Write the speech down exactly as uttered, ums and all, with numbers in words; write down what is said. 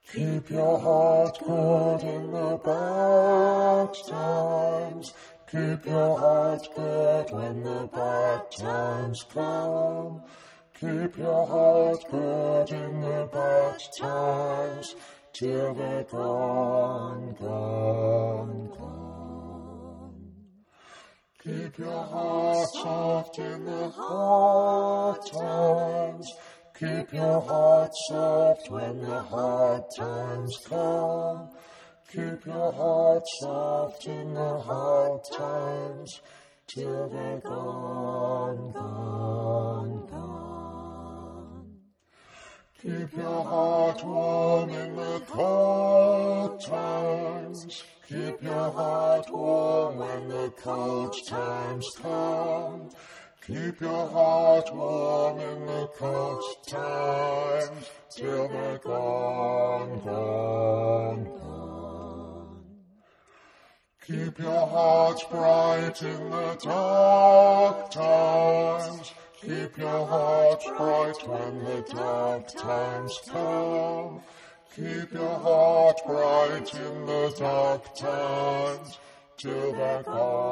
Keep your heart good in the bad times. Keep your heart good when the bad times come. Keep your heart good in the bad times, till they're gone, gone, gone. Keep your heart soft in the hard times. Keep your heart soft when the hard times come. Keep your heart soft in the hard times, till they're gone, gone, gone. Keep your heart warm in the cold times. Keep your heart warm when the cold times come. Keep your heart warm in the cold times, till they're gone, gone, gone. Keep your heart bright in the dark times. Keep your heart bright when the dark times come. Keep your heart bright in the dark times, till they're gone.